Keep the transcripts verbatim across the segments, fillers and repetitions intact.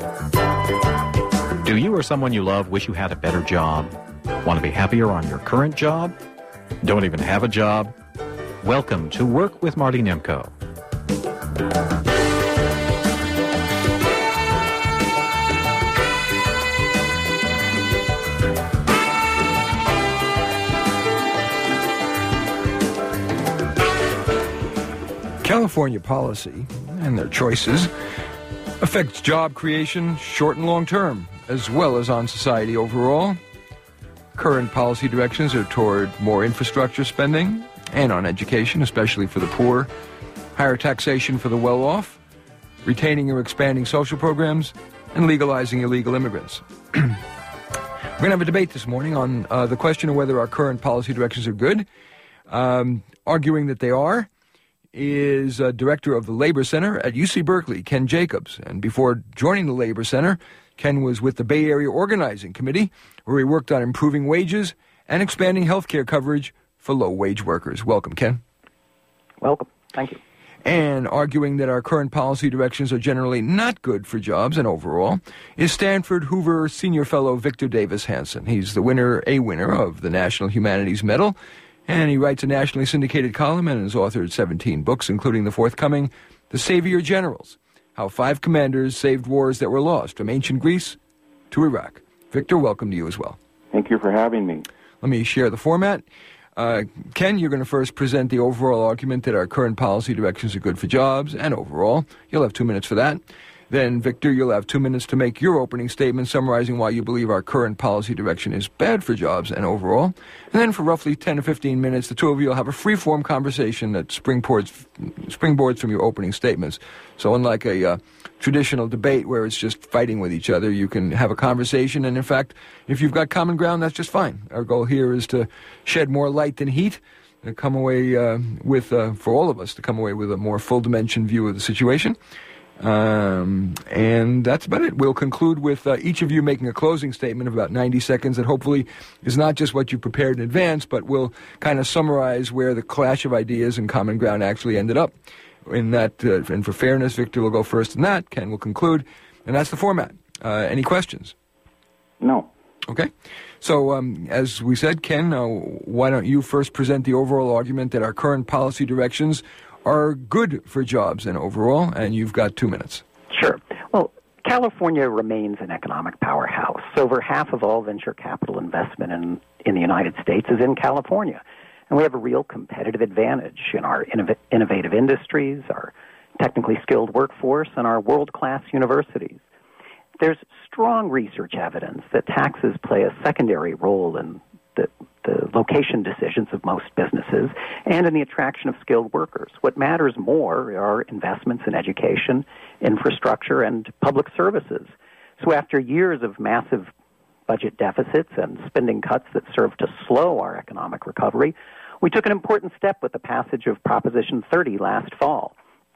Do you or someone you love wish you had a better job? Want to be happier on your current job? Don't even have a job? Welcome to Work with Marty Nemko. California policy and their choices affects job creation short and long term, as well as on society overall. Current policy directions are toward more infrastructure spending and on education, especially for the poor, higher taxation for the well-off, retaining or expanding social programs, and legalizing illegal immigrants. We're going to have a debate this morning on uh, the question of whether our current policy directions are good. Um, arguing that they are is uh, director of the Labor Center at U C Berkeley, Ken Jacobs. And before joining the Labor Center, Ken was with the Bay Area Organizing Committee, where he worked on improving wages and expanding health care coverage for low-wage workers. Welcome, Ken. Welcome. Thank you. And arguing that our current policy directions are generally not good for jobs and overall is Stanford Hoover Senior Fellow Victor Davis Hanson. He's the winner, a winner of the National Humanities Medal, and he writes a nationally syndicated column and has authored seventeen books, including the forthcoming The Savior Generals, How Five Commanders Saved Wars That Were Lost, from Ancient Greece to Iraq. Victor, welcome to you as well. Thank you for having me. Let me share the format. Uh, Ken, you're going to first present the overall argument that our current policy directions are good for jobs and overall. You'll have two minutes for that. Then, Victor, you'll have two minutes to make your opening statement summarizing why you believe our current policy direction is bad for jobs and overall. And then for roughly ten to fifteen minutes, the two of you will have a free-form conversation that springboards, springboards from your opening statements. So unlike a uh, traditional debate where it's just fighting with each other, you can have a conversation. And in fact, if you've got common ground, that's just fine. Our goal here is to shed more light than heat and come away uh, with, uh, for all of us, to come away with a more full-dimension view of the situation. Um, and that's about it. We'll conclude with uh, each of you making a closing statement of about ninety seconds that hopefully is not just what you prepared in advance, but will kind of summarize where the clash of ideas and common ground actually ended up. In that, uh, and for fairness, Victor will go first in that. Ken will conclude. And that's the format. Uh, any questions? No. Okay. So, um, as we said, Ken, uh, why don't you first present the overall argument that our current policy directions are good for jobs and overall, and you've got two minutes. Sure. Well, California remains an economic powerhouse. Over half of all venture capital investment in, in the United States is in California. And we have a real competitive advantage in our innov- innovative industries, our technically skilled workforce, and our world-class universities. There's strong research evidence that taxes play a secondary role in the, the location decisions of most businesses and in the attraction of skilled workers. What matters more are investments in education, infrastructure, and public services. So after years of massive budget deficits and spending cuts that served to slow our economic recovery, we took an important step with the passage of Proposition thirty last fall.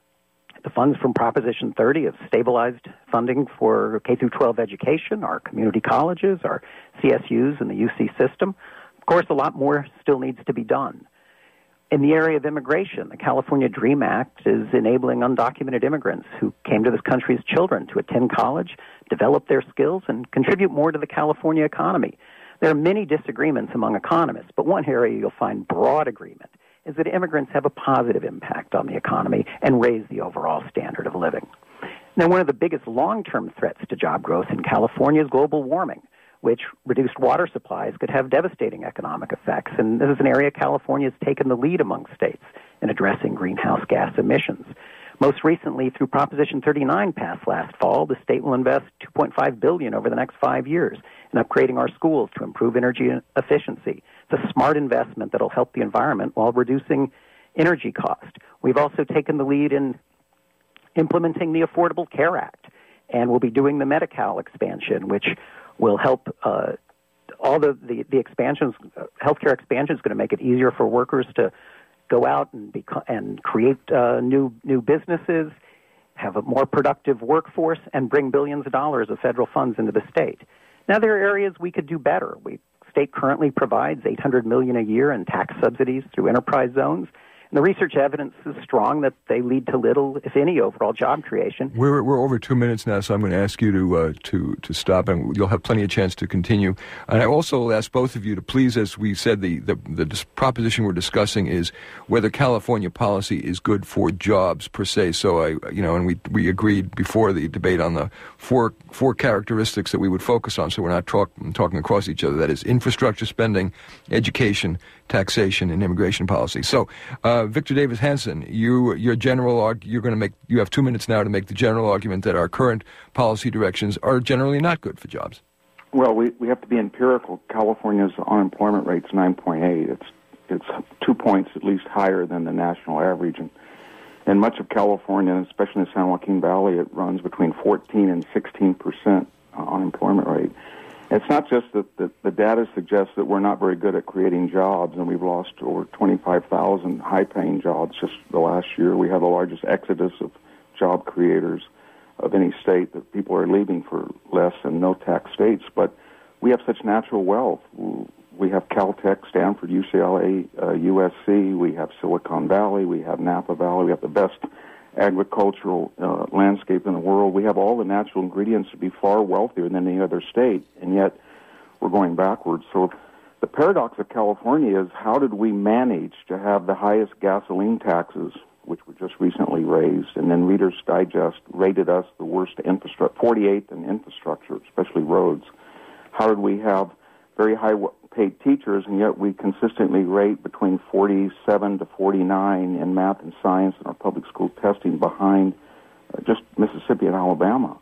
The funds from Proposition thirty have stabilized funding for K through twelve education, our community colleges, our C S Us, and the U C system. Of course, a lot more still needs to be done. In the area of immigration, the California DREAM Act is enabling undocumented immigrants who came to this country as children to attend college, develop their skills, and contribute more to the California economy. There are many disagreements among economists, but one area you'll find broad agreement is that immigrants have a positive impact on the economy and raise the overall standard of living. Now, one of the biggest long-term threats to job growth in California is global warming, which reduced water supplies could have devastating economic effects. And this is an area California has taken the lead among states in addressing greenhouse gas emissions. Most recently, through Proposition thirty-nine passed last fall, the state will invest two point five billion dollars over the next five years in upgrading our schools to improve energy efficiency. It's a smart investment that will help the environment while reducing energy cost. We've also taken the lead in implementing the Affordable Care Act, and we'll be doing the Medi-Cal expansion, which will help uh, all the, the, the expansions, uh, healthcare expansion is going to make it easier for workers to go out and beco- and create uh, new new businesses, have a more productive workforce, and bring billions of dollars of federal funds into the state. Now, there are areas we could do better. We state currently provides eight hundred million dollars a year in tax subsidies through enterprise zones, and And the research evidence is strong that they lead to little, if any, overall job creation. We're we're over two minutes now, so I'm going to ask you to uh, to to stop, and you'll have plenty of chance to continue. And I also ask both of you to please, as we said, the the, the dis- proposition we're discussing is whether California policy is good for jobs per se. So I, you know, and we we agreed before the debate on the four four characteristics that we would focus on, so we're not talk, talking across each other. That is infrastructure spending, education, taxation, and immigration policy. So, uh, Victor Davis Hanson, you your general arg- you're going to make you have two minutes now to make the general argument that our current policy directions are generally not good for jobs. Well, we, we have to be empirical. California's unemployment rate's nine point eight. It's it's two points at least higher than the national average, and in much of California, especially in the San Joaquin Valley, it runs between fourteen and sixteen percent unemployment rate. It's not just that the, the data suggests that we're not very good at creating jobs, and we've lost over twenty-five thousand high-paying jobs just the last year. We have the largest exodus of job creators of any state, that people are leaving for less and no-tax states. But we have such natural wealth. We have Caltech, Stanford, U C L A, uh, U S C. We have Silicon Valley. We have Napa Valley. We have the best agricultural uh, landscape in the world. We have all the natural ingredients to be far wealthier than any other state, and yet we're going backwards. So the paradox of California is, how did we manage to have the highest gasoline taxes, which were just recently raised, and then Reader's Digest rated us the worst infrastructure, forty-eighth in infrastructure, especially roads. How did we have very high-paid teachers, and yet we consistently rate between forty-seven to forty-nine in math and science in our public school testing, behind uh, just Mississippi and Alabama.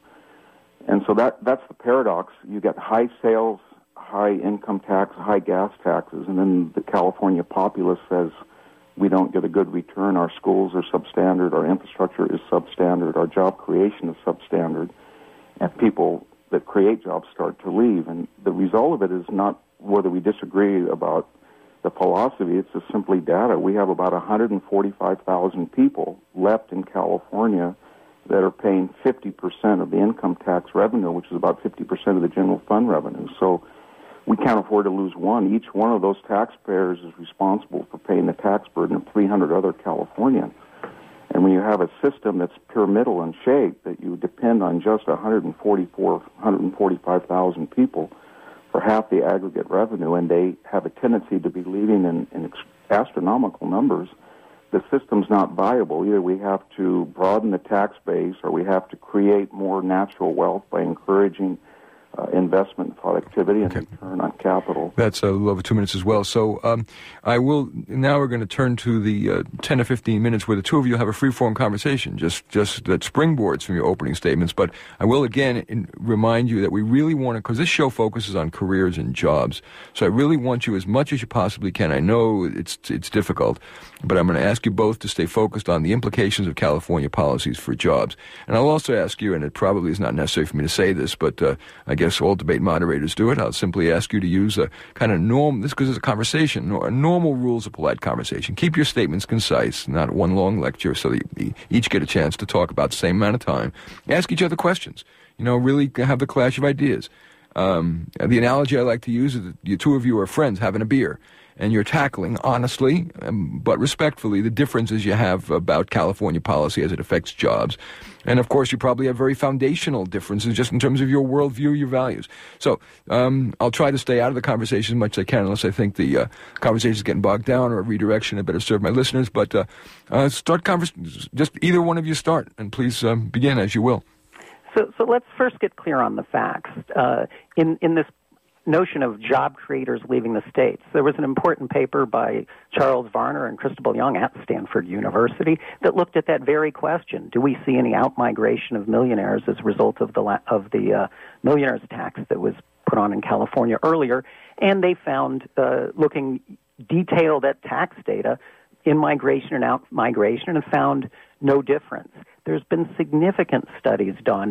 And so that that's the paradox. You get high sales, high income tax, high gas taxes, and then the California populace says we don't get a good return. Our schools are substandard, our infrastructure is substandard, our job creation is substandard, and people that create jobs start to leave. And the result of it is not whether we disagree about the philosophy, it's just simply data. We have about one hundred forty-five thousand people left in California that are paying fifty percent of the income tax revenue, which is about fifty percent of the general fund revenue. So we can't afford to lose one. Each one of those taxpayers is responsible for paying the tax burden of three hundred other Californians. And when you have a system that's pyramidal in shape, that you depend on just one hundred forty-four, one hundred forty-five thousand people for half the aggregate revenue, and they have a tendency to be leaving in, in astronomical numbers, the system's not viable. Either we have to broaden the tax base, or we have to create more natural wealth by encouraging Uh, investment productivity and okay. return on capital. That's a little over two minutes as well. So um, I will now. We're going to turn to the uh, ten or fifteen minutes where the two of you have a free-form conversation, just just that springboards from your opening statements. But I will again in, remind you that we really want to, because this show focuses on careers and jobs. So I really want you, as much as you possibly can. I know it's it's difficult, but I'm going to ask you both to stay focused on the implications of California policies for jobs. And I'll also ask you, and it probably is not necessary for me to say this, but uh, I guess all debate moderators do it. I'll simply ask you to use a kind of norm, this because it's a conversation, a normal rules of polite conversation. Keep your statements concise, not one long lecture, so that you each get a chance to talk about the same amount of time. Ask each other questions. You know, really have the clash of ideas. Um, the analogy I like to use is that you two of you are friends having a beer, and you're tackling honestly um, but respectfully the differences you have about California policy as it affects jobs. And of course, you probably have very foundational differences just in terms of your worldview, your values. So um, I'll try to stay out of the conversation as much as I can, unless I think the uh, conversation is getting bogged down, or a redirection. I better serve my listeners. But uh, uh, start convers- just either one of you start, and please um, begin as you will. So, so let's first get clear on the facts. Uh, in in this notion of job creators leaving the states, there was an important paper by Charles Varner and Christabel Young at Stanford University that looked at that very question: do we see any outmigration of millionaires as a result of the la- of the uh, millionaires tax that was put on in California earlier? And they found, uh, looking detailed at tax data, in-migration and out-migration, and found no difference. There's been significant studies done,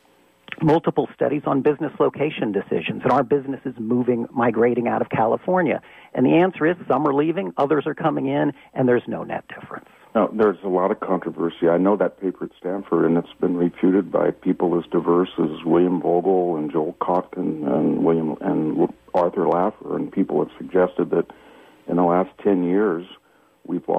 multiple studies on business location decisions, and our business is moving, migrating out of California. And the answer is some are leaving, others are coming in, and there's no net difference. No, there's a lot of controversy. I know that paper at Stanford, and it's been refuted by people as diverse as William Vogel and Joel Kotkin and William and Arthur Laffer, and people have suggested that in the last ten years we've lost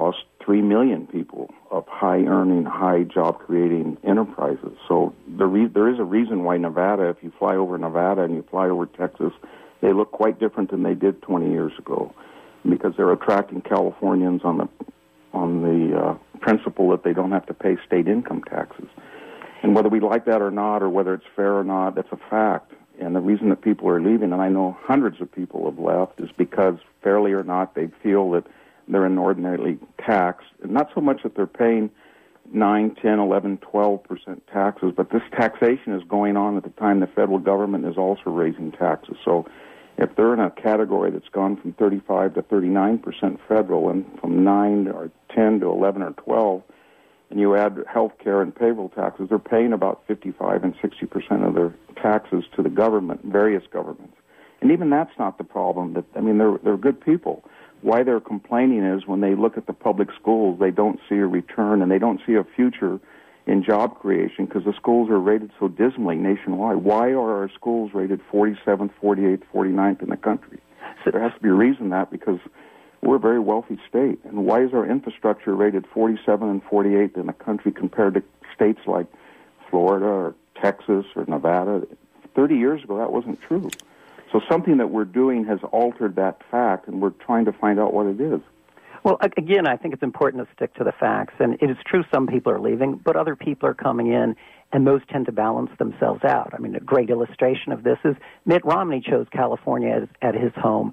three million people of high-earning, high job-creating enterprises. So the re- there is a reason why Nevada, if you fly over Nevada and you fly over Texas, they look quite different than they did twenty years ago, because they're attracting Californians on the on the uh, principle that they don't have to pay state income taxes. And whether we like that or not, or whether it's fair or not, that's a fact. And the reason that people are leaving, and I know hundreds of people have left, is because, fairly or not, they feel that they're inordinately taxed. And not so much that they're paying nine, ten, eleven, twelve percent taxes, but this taxation is going on at the time the federal government is also raising taxes. So if they're in a category that's gone from thirty-five to thirty-nine percent federal, and from nine or ten to eleven or twelve, and you add health care and payroll taxes, they're paying about fifty-five and sixty percent of their taxes to the government, various governments. And even that's not the problem. That I mean, they're they're good people. Why they're complaining is when they look at the public schools, they don't see a return, and they don't see a future in job creation because the schools are rated so dismally nationwide. Why are our schools rated forty-seventh, forty-eighth, forty-ninth in the country? So there has to be a reason that, because we're a very wealthy state. And why is our infrastructure rated forty-seventh and forty-eighth in the country compared to states like Florida or Texas or Nevada? thirty years ago, that wasn't true. So something that we're doing has altered that fact, and we're trying to find out what it is. Well, again, I think it's important to stick to the facts. And it is true some people are leaving, but other people are coming in, and those tend to balance themselves out. I mean, a great illustration of this is Mitt Romney chose California as, at his home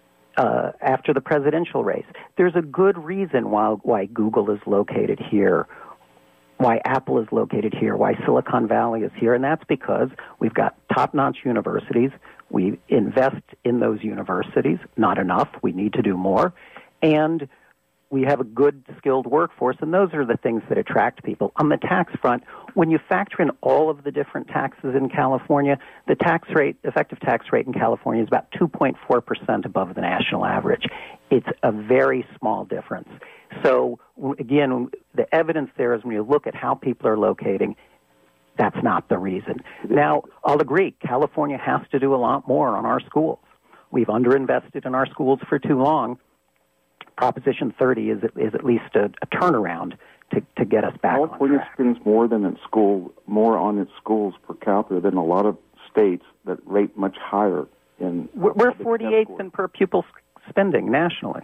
uh, after the presidential race. There's a good reason why, why Google is located here, why Apple is located here, why Silicon Valley is here, and that's because we've got top-notch universities. We invest in those universities, not enough. We need to do more. And we have a good, skilled workforce, and those are the things that attract people. On the tax front, when you factor in all of the different taxes in California, the tax rate, effective tax rate in California is about two point four percent above the national average. It's a very small difference. So, again, the evidence there is when you look at how people are locating, that's not the reason. Now, I'll agree, California has to do a lot more on our schools. We've underinvested in our schools for too long. Proposition thirty is, is at least a, a turnaround to, to get us back on track. California spends more than its school, more on its schools per capita than a lot of states that rate much higher in. We're, we're forty-eighth in per pupil spending nationally.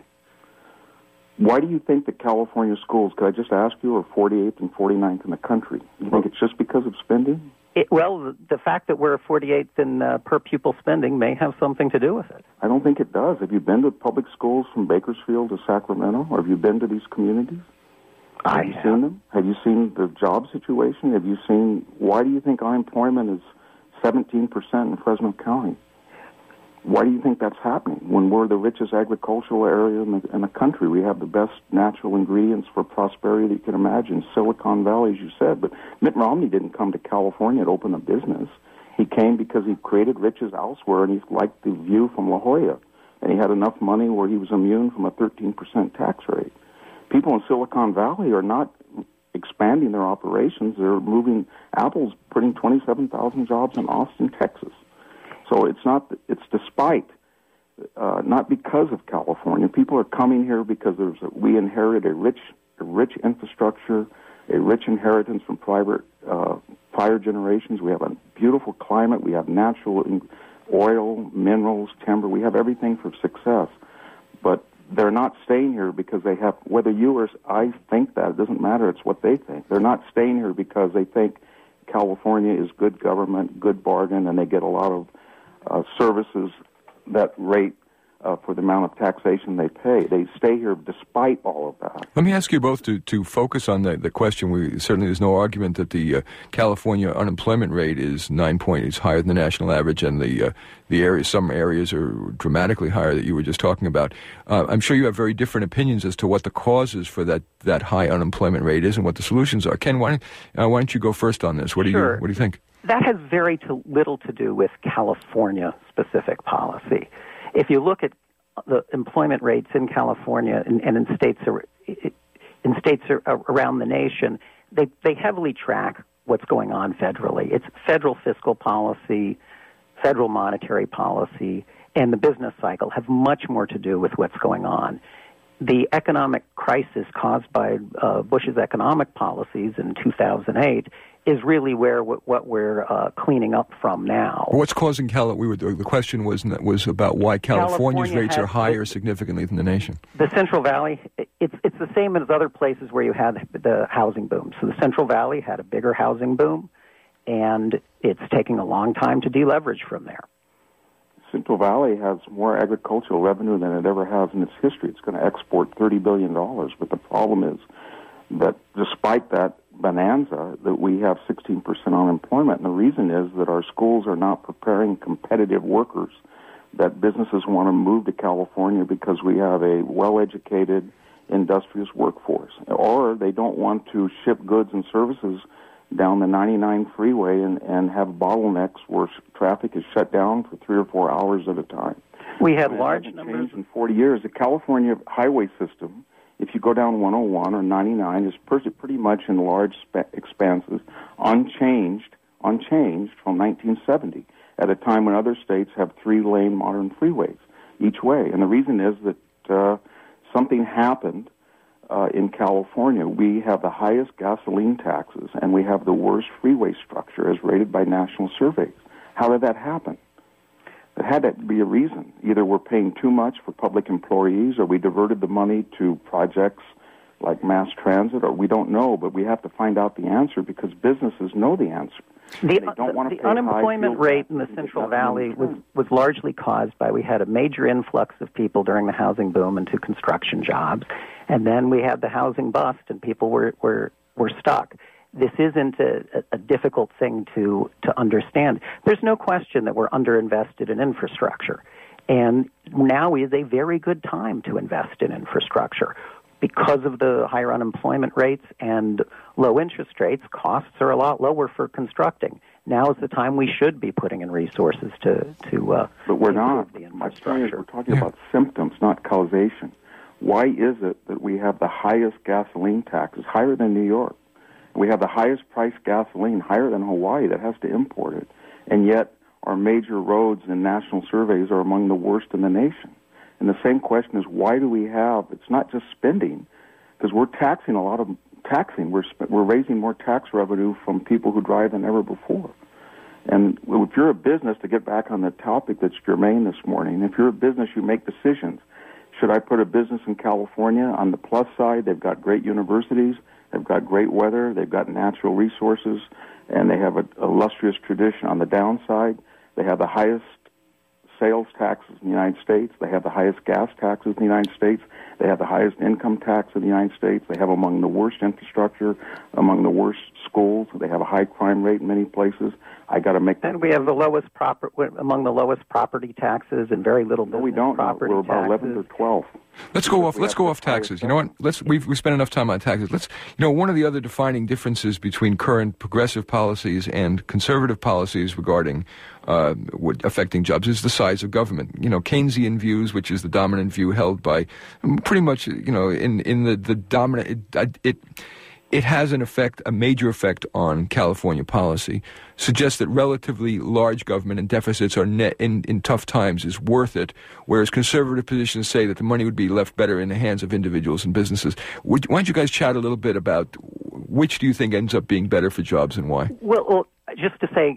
Why do you think that California schools, could I just ask you, are forty-eighth and forty-ninth in the country? You think it's just because of spending? It, well, the, the fact that we're forty-eighth in uh, per pupil spending may have something to do with it. I don't think it does. Have you been to public schools from Bakersfield to Sacramento? Or have you been to these communities? I have you have. seen them? Have you seen the job situation? Have you seen, why do you think unemployment is seventeen percent in Fresno County? Why do you think that's happening when we're the richest agricultural area in the, in the country? We have the best natural ingredients for prosperity that you can imagine. Silicon Valley, as you said. But Mitt Romney didn't come to California to open a business. He came because he created riches elsewhere, and he liked the view from La Jolla. And he had enough money where he was immune from a thirteen percent tax rate. People in Silicon Valley are not expanding their operations. They're moving. Apple's putting twenty-seven thousand jobs in Austin, Texas. So it's not, it's despite, uh, not because of California. People are coming here because there's a, we inherited a rich, a rich infrastructure, a rich inheritance from private, uh, prior generations. We have a beautiful climate. We have natural in, oil, minerals, timber. We have everything for success. But they're not staying here because they have, whether you or I think that, it doesn't matter. It's what they think. They're not staying here because they think California is good government, good bargain, and they get a lot of Uh, services that rate uh, for the amount of taxation they pay. They stay here despite all of that. Let me ask you both to, to focus on the, the question. We certainly there's no argument that the uh, California unemployment rate is nine point is higher than the national average, and the uh, the areas some areas are dramatically higher that you were just talking about. Uh, I'm sure you have very different opinions as to what the causes for that, that high unemployment rate is and what the solutions are. Ken, why don't, uh, why don't you go first on this? What do Sure. you what do you think? That has very to little to do with California-specific policy. If you look at the employment rates in California and, and in states in states around the nation, they they heavily track what's going on federally. It's federal fiscal policy, federal monetary policy, and the business cycle have much more to do with what's going on. the economic crisis caused by uh, Bush's economic policies in two thousand eight is really where what we're uh, cleaning up from now. Well, what's causing Cali- we were The question was was about why California's California rates are higher the, significantly than the nation. The Central Valley, it's it's the same as other places where you had the housing boom. So the Central Valley had a bigger housing boom, and it's taking a long time to deleverage from there. Central Valley has more agricultural revenue than it ever has in its history. It's going to export thirty billion dollars, but the problem is that despite that bonanza, that we have sixteen percent unemployment, and the reason is that our schools are not preparing competitive workers, that businesses want to move to California because we have a well-educated, industrious workforce, or they don't want to ship goods and services down the ninety-nine freeway and, and have bottlenecks where traffic is shut down for three or four hours at a time. We had and large it numbers. Changed in forty years. The California highway system, if you go down one oh one or ninety-nine, is pretty much in large spa- expanses, unchanged, unchanged from nineteen seventy, at a time when other states have three-lane modern freeways each way. And the reason is that uh, something happened uh, in California. We have the highest gasoline taxes, and we have the worst freeway structure as rated by national surveys. How did that happen? It had to be a reason. Either we're paying too much for public employees, or we diverted the money to projects like mass transit, or we don't know, but we have to find out the answer because businesses know the answer. The, they don't want to the pay unemployment high rate in the Central Valley was, was largely caused by we had a major influx of people during the housing boom into construction jobs, and then we had the housing bust, and people were, were, were stuck. This isn't a, a difficult thing to, to understand. There's no question that we're underinvested in infrastructure. And now is a very good time to invest in infrastructure. Because of the higher unemployment rates and low interest rates, costs are a lot lower for constructing. Now is the time we should be putting in resources to, to uh, but we're improve not. the My point is infrastructure. we're talking Yeah. about symptoms, not causation. Why is it that we have the highest gasoline taxes, higher than New York? We have the highest priced gasoline, higher than Hawaii, that has to import it. And yet our major roads and national surveys are among the worst in the nation. And the same question is, why do we have, it's not just spending, because we're taxing a lot of, taxing, we're, sp- we're raising more tax revenue from people who drive than ever before. And if you're a business, to get back on the topic that's germane this morning, if you're a business, you make decisions. Should I put a business in California? On the plus side, they've got great universities, they've got great weather, they've got natural resources, and they have an illustrious tradition. On the downside, they have the highest sales taxes in the United States, they have the highest gas taxes in the United States, they have the highest income tax in the United States, they have among the worst infrastructure, among the worst schools, they have a high crime rate in many places. I got to make that. And we have the lowest proper among the lowest property taxes and very little business No, we don't. property We're about taxes. eleventh or twelfth. Let's go off. We Let's have go the off taxes. highest You know what? Let's we've we spent enough time on taxes. Let's you know one of the other defining differences between current progressive policies and conservative policies regarding uh, what affecting jobs is the size of government. You know, Keynesian views, which is the dominant view held by pretty much you know in in the the dominant it. it It has an effect, a major effect on California policy, suggests that relatively large government and deficits are net in, in tough times is worth it, whereas conservative positions say that the money would be left better in the hands of individuals and businesses. Would, why don't you guys chat a little bit about which do you think ends up being better for jobs and why? Well, well, just to say,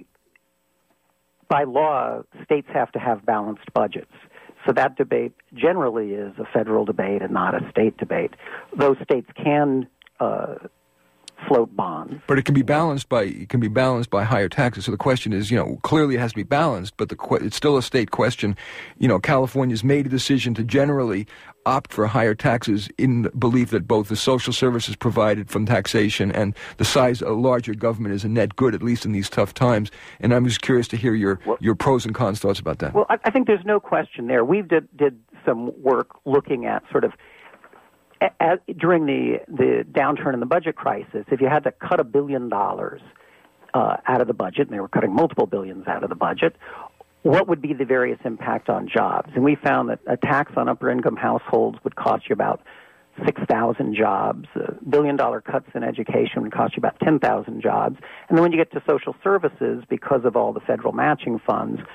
by law, states have to have balanced budgets. So that debate generally is a federal debate and not a state debate. Those states can uh, float bonds. But it can be balanced by it can be balanced by higher taxes. So the question is, you know, clearly it has to be balanced, but the que- it's still a state question. You know, California's made a decision to generally opt for higher taxes in the belief that both the social services provided from taxation and the size of a larger government is a net good, at least in these tough times. And I'm just curious to hear your well, your pros and cons thoughts about that. Well, I, I think there's no question there. We did did some work looking at sort of As, during the, the downturn in the budget crisis, if you had to cut a billion dollars uh, out of the budget, and they were cutting multiple billions out of the budget, what would be the various impact on jobs? And we found that a tax on upper-income households would cost you about six thousand jobs. A billion-dollar cuts in education would cost you about ten thousand jobs. And then when you get to social services, because of all the federal matching funds,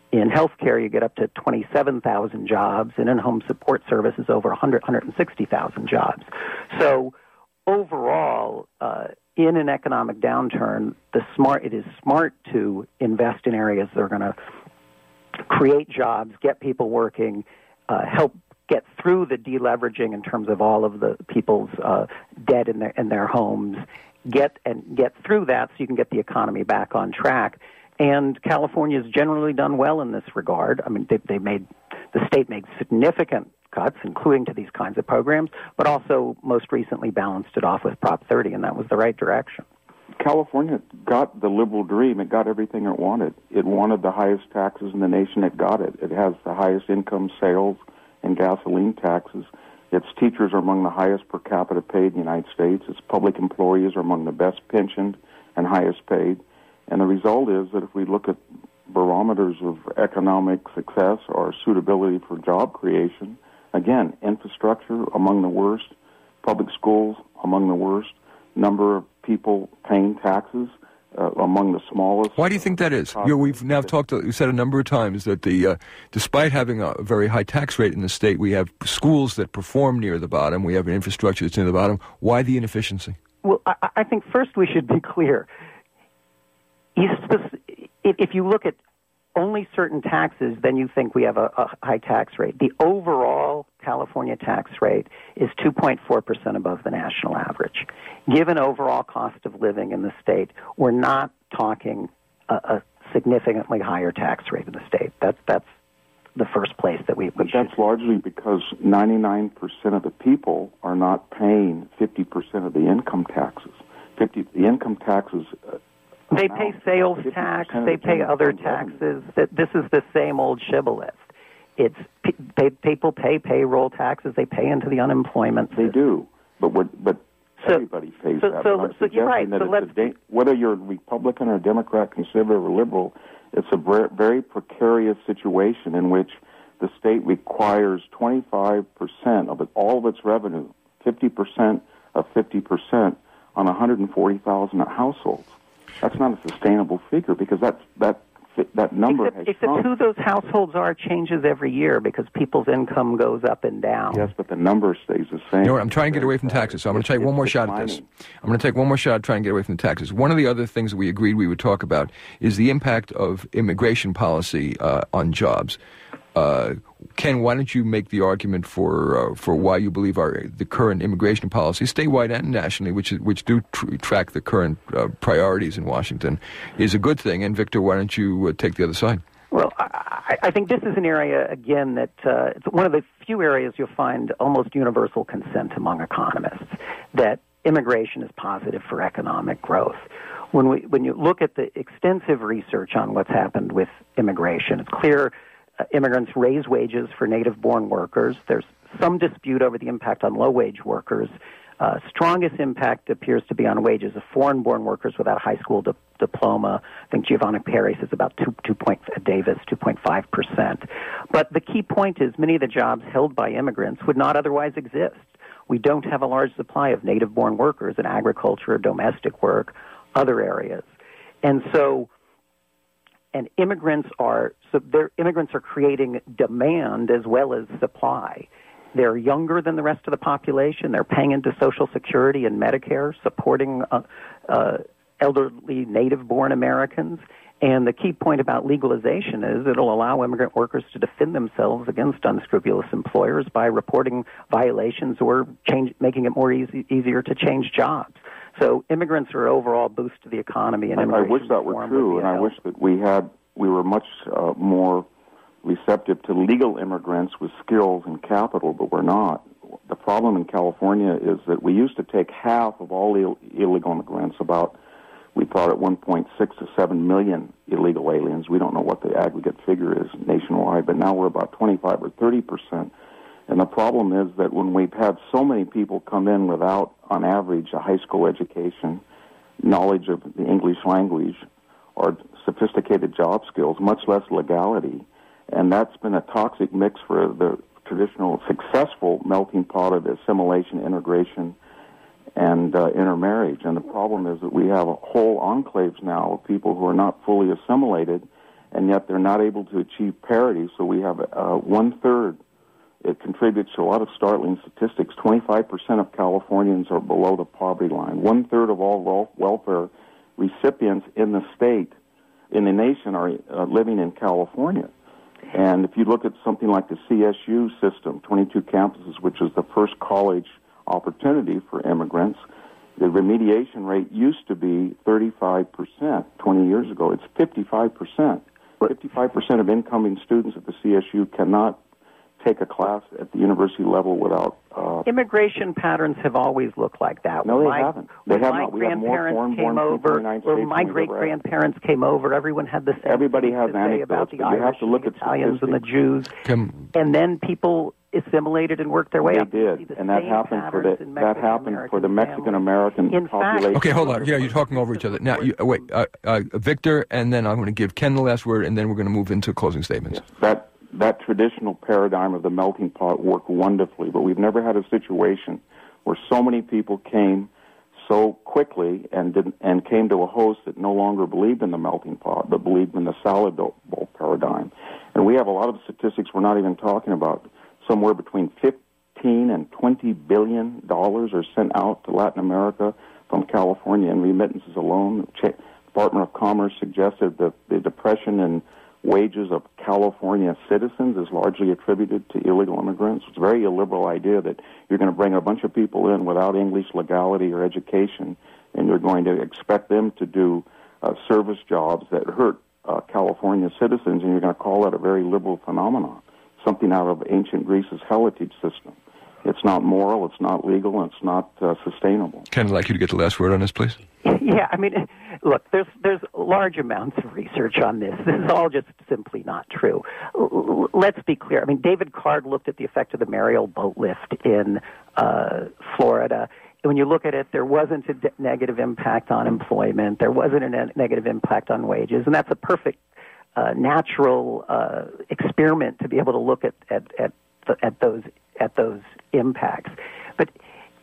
in healthcare, you get up to twenty-seven thousand jobs, and in-home support services over one hundred, one hundred sixty thousand jobs. So overall, uh, in an economic downturn, the smart it is smart to invest in areas that are going to create jobs, get people working, uh, help get through the deleveraging in terms of all of the people's uh, debt in their in their homes, get and get through that so you can get the economy back on track. And California has generally done well in this regard. I mean, they, they made the state made significant cuts, including to these kinds of programs, but also most recently balanced it off with Prop thirty, and that was the right direction. California got the liberal dream. It got everything it wanted. It wanted the highest taxes in the nation. It got it. It has the highest income sales and gasoline taxes. Its teachers are among the highest per capita paid in the United States. Its public employees are among the best pensioned and highest paid. And the result is that if we look at barometers of economic success or suitability for job creation, again, infrastructure among the worst, public schools among the worst, number of people paying taxes uh, among the smallest. Why do you think that is? You know, we've now talked, you said a number of times that the, uh, despite having a very high tax rate in the state, we have schools that perform near the bottom, we have an infrastructure that's near the bottom. Why the inefficiency? Well, I, I think first we should be clear. If you look at only certain taxes, then you think we have a, a high tax rate. The overall California tax rate is two point four percent above the national average. Given overall cost of living in the state, we're not talking a, a significantly higher tax rate in the state. That's that's the first place that we, we but should. That's largely because ninety-nine percent of the people are not paying fifty percent of the income taxes. fifty the income taxes. Uh, They pay sales tax. They pay other taxes. That this is the same old shibboleth. It's they, people pay payroll taxes. They pay into the unemployment system. They do, but what, but so, everybody pays so, that. So, but I'm so you're right. That So it's let's, a da- whether you're Republican or Democrat, conservative or liberal, it's a very, very precarious situation in which the state requires twenty-five percent of it, all of its revenue, fifty percent of fifty percent on one hundred forty thousand households. That's not a sustainable figure because that's, that that number except, has except shrunk. who those households are changes every year because people's income goes up and down. Yes, but the number stays the same. You know what, I'm trying to get away from taxes, so I'm going to take one more shot at this. I'm going to take one more shot at trying to get away from the taxes. One of the other things that we agreed we would talk about is the impact of immigration policy uh, on jobs. Uh, Ken, why don't you make the argument for uh, for why you believe our the current immigration policy, statewide and nationally, which which do tr- track the current uh, priorities in Washington, is a good thing? And Victor, why don't you uh, take the other side? Well, I, I think this is an area, again, that uh, it's one of the few areas you'll find almost universal consent among economists, that immigration is positive for economic growth. When we when you look at the extensive research on what's happened with immigration, it's clear uh, immigrants raise wages for native-born workers. There's some dispute over the impact on low-wage workers. Uh, strongest impact appears to be on wages of foreign-born workers without a high school di- diploma. I think Giovanna Perry says about two, two point, Davis, two point five percent. But the key point is many of the jobs held by immigrants would not otherwise exist. We don't have a large supply of native-born workers in agriculture, domestic work, other areas. And so, and immigrants are, so their immigrants are creating demand as well as supply. They're younger than the rest of the population. They're paying into Social Security and Medicare, supporting uh, uh, elderly native-born Americans. And the key point about legalization is it'll allow immigrant workers to defend themselves against unscrupulous employers by reporting violations or change, making it more easy, easier to change jobs. So immigrants are overall boost to the economy. And I, I wish that were true, and I wish that we had we were much uh, more receptive to legal immigrants with skills and capital, but we're not. The problem in California is that we used to take half of all Ill- illegal immigrants, about, we thought at one point six to seven million illegal aliens. We don't know what the aggregate figure is nationwide, but now we're about twenty-five or thirty percent. And the problem is that when we've had so many people come in without, on average, a high school education, knowledge of the English language, or sophisticated job skills, much less legality, and that's been a toxic mix for the traditional successful melting pot of assimilation, integration, and uh, intermarriage. And the problem is that we have a whole enclaves now of people who are not fully assimilated and yet they're not able to achieve parity. So we have uh, one-third. It contributes to a lot of startling statistics. twenty-five percent of Californians are below the poverty line. One-third of all welfare recipients in the state, in the nation, are uh, living in California. And if you look at something like the C S U system, twenty-two campuses, which is the first college opportunity for immigrants, the remediation rate used to be thirty-five percent twenty years ago. It's fifty-five percent. fifty-five percent of incoming students at the C S U cannot take a class at the university level without... Uh, Immigration patterns have always looked like that. No, when they my, haven't. They when have my not. We have more grandparents foreign-born came people over, in the United or States my than we've ever had. great-grandparents came over, everyone had the same Everybody things has to say about anecdotes, the but you have Irish to look and at the Italians and the statistics. Jews. Come. And then people assimilated and worked their way They up. You see did, the and that same happened for the patterns in that happened for the Mexican Mexican-American In fact- population. Okay, hold on. Yeah, you're talking over each other. Now, you, uh, wait, uh, uh, Victor, and then I'm going to give Ken the last word, and then we're going to move into closing statements. Yes, that that traditional paradigm of the melting pot worked wonderfully, but we've never had a situation where so many people came so quickly and did, and came to a host that no longer believed in the melting pot, but believed in the salad bowl paradigm. And we have a lot of statistics we're not even talking about. Somewhere between fifteen and twenty billion dollars are sent out to Latin America from California in remittances alone. The Department of Commerce suggested that the depression in wages of California citizens is largely attributed to illegal immigrants. It's a very illiberal idea that you're going to bring a bunch of people in without English legality or education, and you're going to expect them to do uh, service jobs that hurt uh, California citizens, and you're going to call that a very liberal phenomenon, something out of ancient Greece's heritage system. It's not moral, it's not legal, and it's not uh, sustainable. Ken, I'd like you to get the last word on this, please. Yeah, I mean, look, there's there's large amounts of research on this. This is all just simply not true. L- let's be clear. I mean, David Card looked at the effect of the Mariel boat lift in uh, Florida. And when you look at it, there wasn't a de- negative impact on employment. There wasn't a ne- negative impact on wages. And that's a perfect uh, natural uh, experiment to be able to look at at at, the, at those at those impacts. But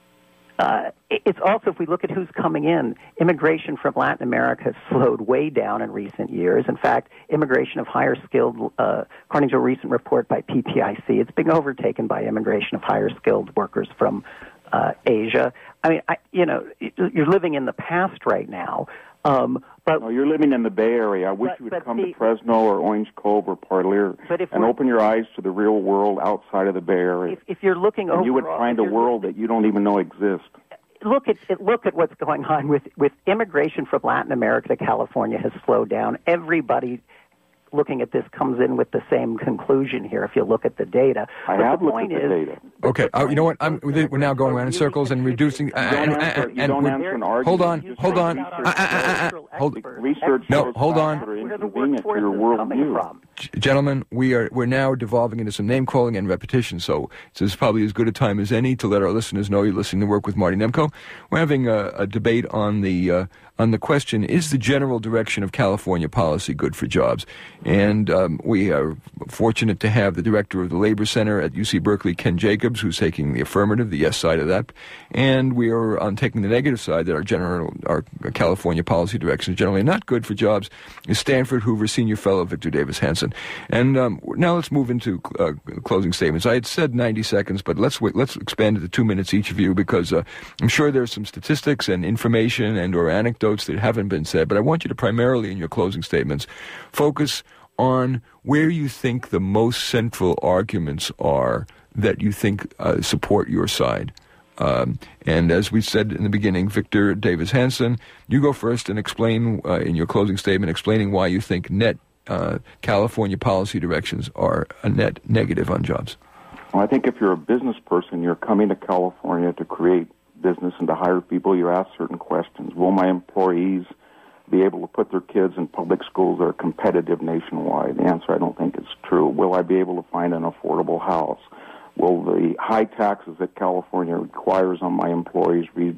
uh, it's also, if we look at who's coming in, immigration from Latin America has slowed way down in recent years. In fact, immigration of higher skilled, uh, according to a recent report by P P I C, it's being overtaken by immigration of higher skilled workers from uh, Asia. I mean, I, you know, you're living in the past right now. Um, but no, you're living in the Bay Area. I wish but, you would come the, to Fresno or Orange Cove or Parlier and open your eyes to the real world outside of the Bay Area. If, if you're looking and overall, you would find a world that you don't even know exists. Look at look at what's going on with, with immigration from Latin America to California has slowed down. Everybody looking at this comes in with the same conclusion here if you look at the data. I but have the looked point at the is, data. Okay, uh, you know what? I'm, we're now going around in circles and reducing. Uh, You don't and, answer, and, you and don't we're- answer an argument. hold on, You hold say on. research Uh, uh, uh, uh, uh, hold- Research No, shows hold on. facts that are where the inconvenient to workforce your is coming worldview. from. G- Gentlemen, we are we're now devolving into some name calling and repetition, so this is probably as good a time as any to let our listeners know you're listening to Work with Marty Nemko. We're having a, a debate on the uh, on the question: is the general direction of California policy good for jobs? And um, we are fortunate to have the director of the Labor Center at U C Berkeley, Ken Jacobs, who's taking the affirmative, the yes side of that, and we are on taking the negative side that our general our California policy direction is generally not good for jobs. Is Stanford Hoover Senior Fellow Victor Davis Hanson. And um, now let's move into uh, closing statements. I had said ninety seconds, but let's wait, let's expand it to two minutes each of you because uh, I'm sure there's some statistics and information and or anecdotes that haven't been said, but I want you to primarily in your closing statements focus on where you think the most central arguments are that you think uh, support your side. Um, and as we said in the beginning, Victor Davis Hanson, you go first and explain uh, in your closing statement, explaining why you think net uh, California policy directions are a net negative on jobs. Well, I think if you're a business person, you're coming to California to create business and to hire people, you ask certain questions. Will my employees be able to put their kids in public schools that are competitive nationwide? The answer, I don't think, is true. Will I be able to find an affordable house? Will the high taxes that California requires on my employees re-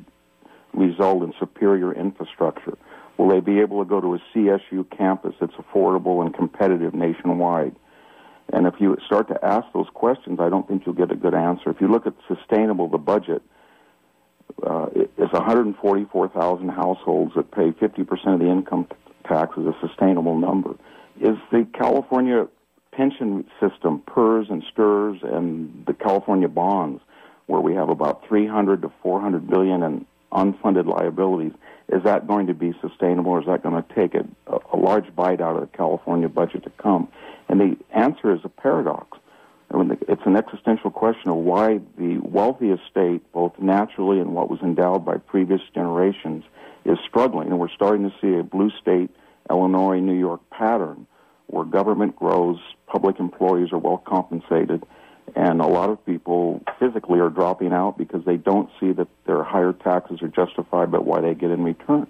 result in superior infrastructure? Will they be able to go to a C S U campus that's affordable and competitive nationwide? And if you start to ask those questions, I don't think you'll get a good answer. If you look at sustainable, the budget, uh, it's one hundred forty-four thousand households that pay fifty percent of the income t- tax is a sustainable number. is the California pension system, P E R S and S T R S, and the California bonds, where we have about three hundred to four hundred billion in unfunded liabilities. Is that going to be sustainable, or is that going to take a, a large bite out of the California budget to come? And the answer is a paradox. I mean, it's an existential question of why the wealthiest state, both naturally and what was endowed by previous generations, is struggling. And we're starting to see a blue state, Illinois, New York pattern where government grows, public employees are well compensated, and a lot of people physically are dropping out because they don't see that their higher taxes are justified by what they get in return.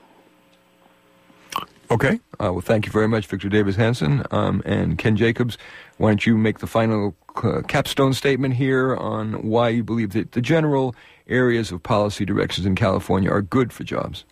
Okay. Uh, well, thank you very much, Victor Davis Hanson. Um, and Ken Jacobs, why don't you make the final uh, capstone statement here on why you believe that the general areas of policy directions in California are good for jobs?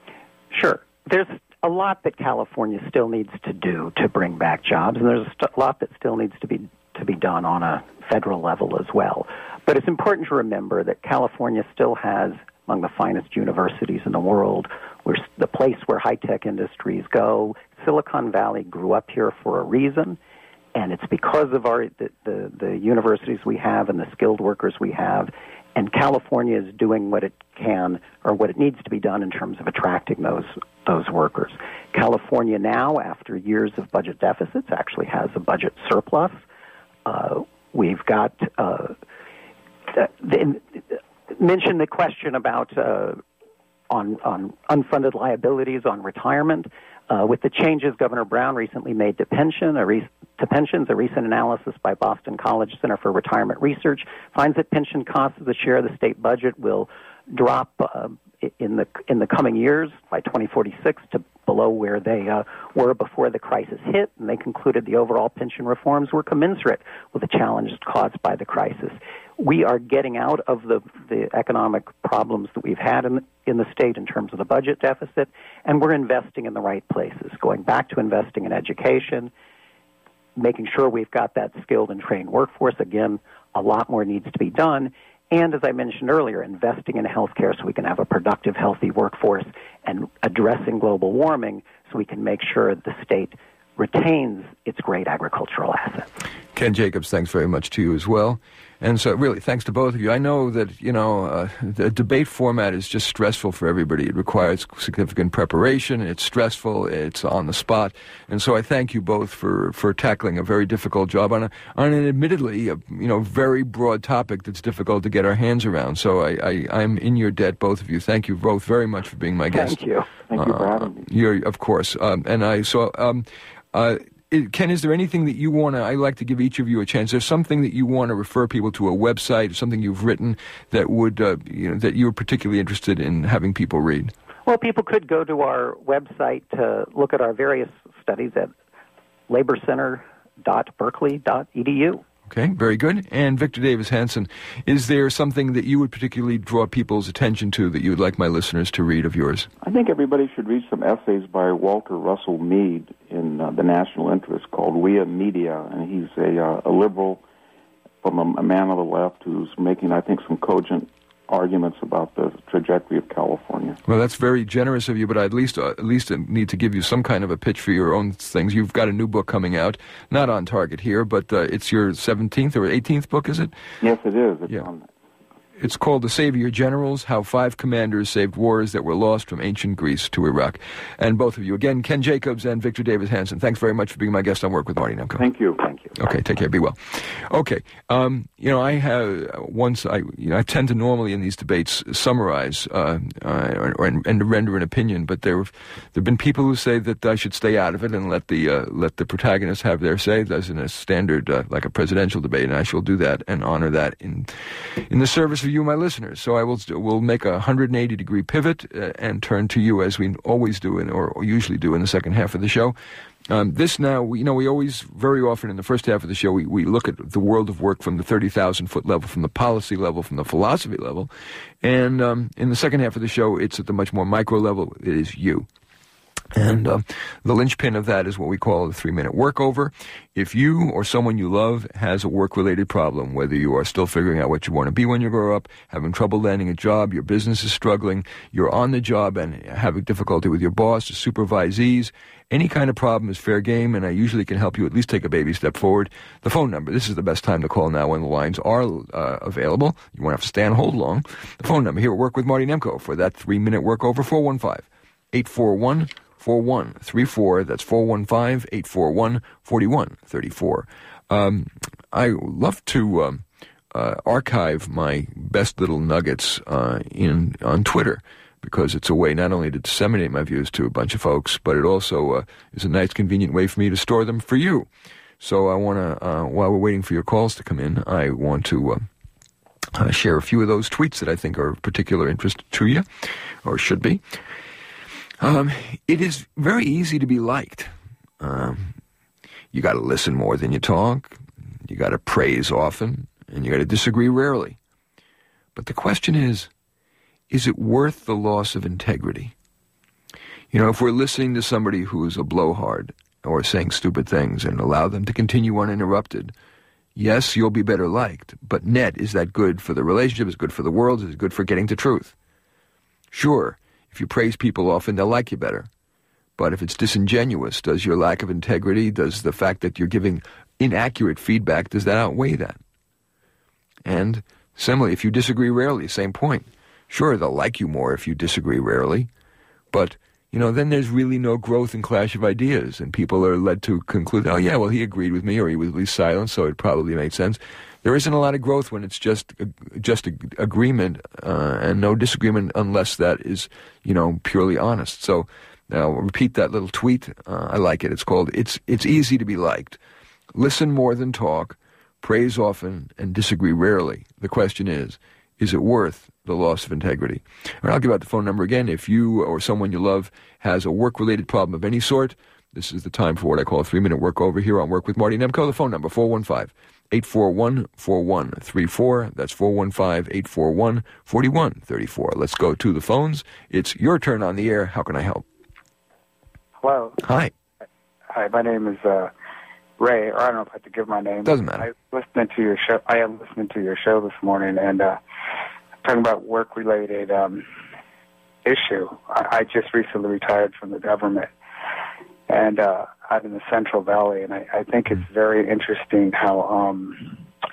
Sure. There's a lot that California still needs to do to bring back jobs, and there's a lot that still needs to be to be done on a federal level as well. But it's important to remember that California still has among the finest universities in the world. We're the place where high-tech industries go. Silicon Valley grew up here for a reason, and it's because of our the, the, the universities we have and the skilled workers we have. And California is doing what it can or what it needs to be done in terms of attracting those those workers. California now, after years of budget deficits, actually has a budget surplus. Uh, we've got uh, the, the, mentioned the question about uh, on on unfunded liabilities on retirement. Uh, with the changes Governor Brown recently made to pension, a re- to pensions, a recent analysis by Boston College Center for Retirement Research finds that pension costs as a share of the state budget will drop uh, in the in the coming years by twenty forty-six to below where they uh, were before the crisis hit, and they concluded the overall pension reforms were commensurate with the challenges caused by the crisis. We are getting out of the, the economic problems that we've had in, in the state in terms of the budget deficit, and we're investing in the right places, going back to investing in education, making sure we've got that skilled and trained workforce. Again, a lot more needs to be done. And as I mentioned earlier, investing in healthcare so we can have a productive, healthy workforce, and addressing global warming so we can make sure the state retains its great agricultural assets. Ken Jacobs, thanks very much to you as well. And so really, thanks to both of you. I know that, you know, uh, the debate format is just stressful for everybody. It requires significant preparation. It's stressful. It's on the spot. And so I thank you both for, for tackling a very difficult job on, a, on an admittedly, a, you know, very broad topic that's difficult to get our hands around. So I, I, I'm in your debt, both of you. Thank you both very much for being my guest. Thank you. Thank you for having me. Uh, you're, of course. Um, and I so... Um, uh, Ken, is there anything that you want to, I'd like to give each of you a chance, there's something that you want to refer people to, a website, something you've written that would, uh, you know, that you're particularly interested in having people read? Well, people could go to our website to look at our various studies at labor center dot berkeley dot e d u. Okay, very good. And Victor Davis Hanson, is there something that you would particularly draw people's attention to that you would like my listeners to read of yours? I think everybody should read some essays by Walter Russell Mead in uh, the National Interest called We and Media, and he's a, uh, a liberal from a, a man of the left who's making, I think, some cogent arguments about the trajectory of California. Well, that's very generous of you, but I at least uh, at least need to give you some kind of a pitch for your own things. You've got a new book coming out, not on target here, but uh, it's your seventeenth or eighteenth book, is it? Yes, it is. It's yeah. on It's called The Savior Generals, How Five Commanders Saved Wars That Were Lost from Ancient Greece to Iraq. And both of you, again, Ken Jacobs and Victor Davis Hanson, thanks very much for being my guest on Work with Marty Nemko. Thank you. Thank you. Okay, take care. Be well. Okay, um, you know, I have once I, you know, I tend to normally in these debates summarize uh, uh, or, or and render an opinion, but there there've been people who say that I should stay out of it and let the uh, let the protagonists have their say. That's in a standard uh, like a presidential debate, and I shall do that and honor that in in the service of you, my listeners. So I will will make a one hundred eighty degree pivot uh, and turn to you as we always do in, or, or usually do in the second half of the show. Um, this now, we, you know, we always, very often in the first half of the show, we, we look at the world of work from the thirty thousand foot level, from the policy level, from the philosophy level. And um, in the second half of the show, it's at the much more micro level. It is you. And uh, the linchpin of that is what we call the three-minute workover. If you or someone you love has a work-related problem, whether you are still figuring out what you want to be when you grow up, having trouble landing a job, your business is struggling, you're on the job and having difficulty with your boss or supervisees, any kind of problem is fair game, and I usually can help you at least take a baby step forward. The phone number, this is the best time to call now when the lines are uh, available. You won't have to stay on hold long. The phone number here at Work with Marty Nemko for that three-minute workover, four one five, eight four one, four one three four. That's four one five, eight four one, four one three four. Um, I love to um, uh, archive my best little nuggets uh, in on Twitter, because it's a way not only to disseminate my views to a bunch of folks, but it also uh, is a nice, convenient way for me to store them for you. So I want to, uh, while we're waiting for your calls to come in, I want to uh, uh, share a few of those tweets that I think are of particular interest to you, or should be. Um, it is very easy to be liked. Um, you got to listen more than you talk. You got to praise often, and you got to disagree rarely. But the question is, is it worth the loss of integrity? You know, if we're listening to somebody who's a blowhard or saying stupid things and allow them to continue uninterrupted, yes, you'll be better liked. But net, is that good for the relationship? Is it good for the world? Is it good for getting to truth? Sure, if you praise people often, they'll like you better. But if it's disingenuous, does your lack of integrity, does the fact that you're giving inaccurate feedback, does that outweigh that? And similarly, if you disagree rarely, same point. Sure, they'll like you more if you disagree rarely, but, you know, then there's really no growth and clash of ideas, and people are led to conclude, oh, yeah, well, he agreed with me, or he was at least silent, so it probably made sense. There isn't a lot of growth when it's just just a, agreement uh, and no disagreement unless that is, you know, purely honest. So now I'll repeat that little tweet. Uh, I like it. It's called, it's, it's easy to be liked. Listen more than talk, praise often, and disagree rarely. The question is, is it worth the loss of integrity? And I'll give out the phone number again. If you or someone you love has a work-related problem of any sort, this is the time for what I call a three-minute workover here on Work with Marty Nemko. The phone number, four one five, eight four one, four one three four. That's four one five, eight four one, four one three four. Let's go to the phones. It's your turn on the air. How can I help? Hello. Hi. Hi, my name is uh, Ray, or I don't know if I have to give my name. Doesn't matter. I listened to your show. I am listening to your show this morning, and uh, talking about work-related um, issue. I, I just recently retired from the government, and uh, out in the Central Valley, and I, I think it's very interesting how um,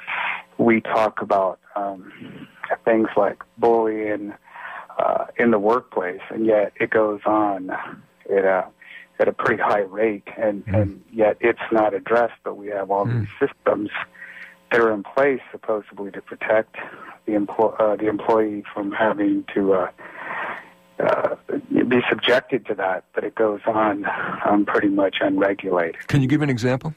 we talk about um, things like bullying uh, in the workplace, and yet it goes on at a, at a pretty high rate, and, mm. and yet it's not addressed, but we have all mm. these systems that are in place supposedly to protect the, empl- uh, the employee from having to uh, uh, be subjected to that, but it goes on um, pretty much unregulated. Can you give an example?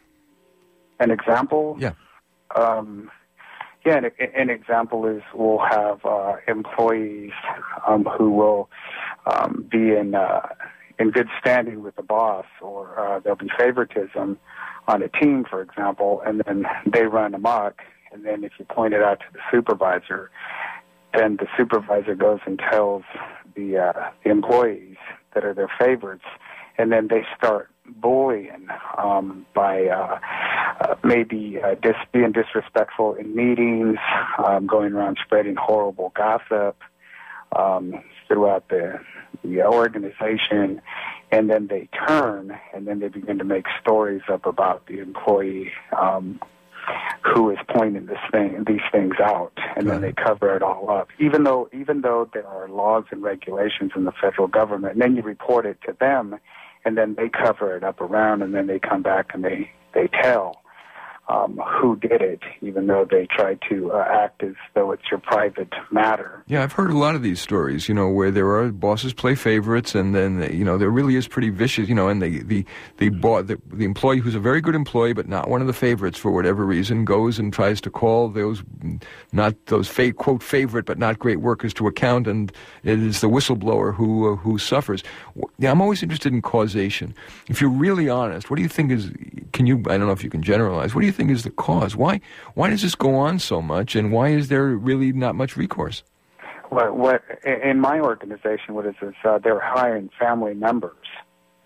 An example? Yeah. Um, yeah, an, an example is we'll have uh, employees um, who will um, be in uh, in good standing with the boss, or uh, there'll be favoritism on a team, for example, and then they run amok, and then if you point it out to the supervisor, then the supervisor goes and tells the, uh, the employees that are their favorites, and then they start bullying um, by uh, uh, maybe uh, dis- being disrespectful in meetings, um, going around spreading horrible gossip um, throughout the, the organization, and then they turn and then they begin to make stories up about the employee um, who is pointing this thing, these things out, and then they cover it all up. Even though, even though there are laws and regulations in the federal government, and then you report it to them, and then they cover it up around, and then they come back and they they tell um, who did it, even though they try to uh, act as though it's your private matter. Yeah, I've heard a lot of these stories, you know, where there are bosses play favorites, and then, you know, there really is pretty vicious, you know, and the the the, bo- the the employee who's a very good employee but not one of the favorites for whatever reason goes and tries to call those, not those fa- quote favorite but not great workers to account, and it is the whistleblower who uh, who suffers. Yeah, I'm always interested in causation. If you're really honest, what do you think is? Can you? I don't know if you can generalize. What do you think is the cause? Why why does this go on so much, and why is there really not much recourse? What, what in my organization, what is this? Uh, they're hiring family members,